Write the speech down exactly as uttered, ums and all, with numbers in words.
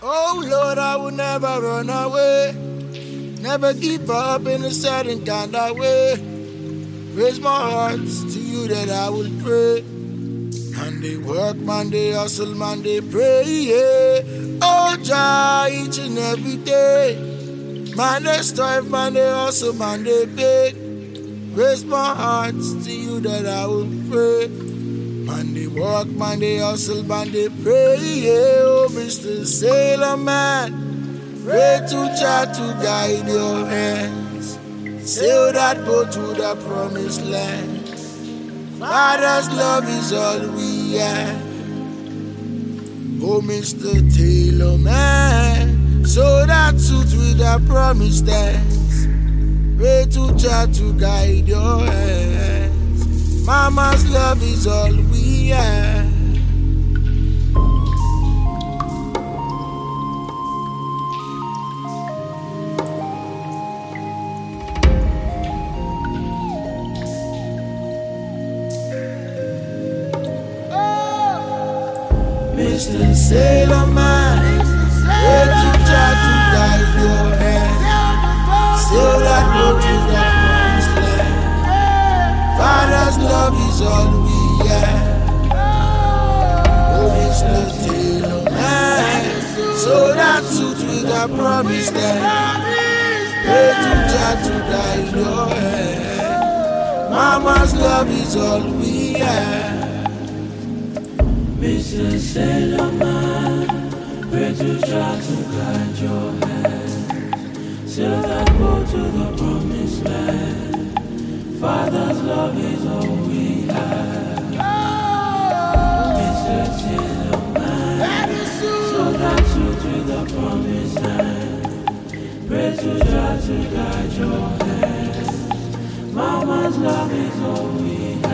Oh Lord, I will never run away. Never give up in a certain kind of way. Raise my heart to you that I will pray. Man, they work, man, they hustle, man, they pray, yeah. Oh, Jah, each and every day. Man, they strive, man, they hustle, man, they beg. Raise my heart to you that I will pray. Man, they work, man, they hustle, man, they pray, yeah. Oh, Mister Sailor Man, pray to Jah to guide your hands. Sail that boat to the promised land. Father's love is all we have. Oh, Mister Tailor Man, sew that suit with the promised hands. Pray to Jah to guide your hands. Mama's love is all we have. Mister Sailor Man, pray to Jah to guide your hands. Sail that boat to the promised land. Father's love is all we have. Oh, Mister Tailor Man, sew that suit with the promised land. Pray to Jah to guide your hands. Mama's love is all we have. Mister Sailor Man, pray to Jah to guide your hands. Sail that boat to the promised land. Father's love is all we have. Mister Sailor Man, sail that suit to the promised land. Pray to Jah to guide your hands. Mama's love is all we have.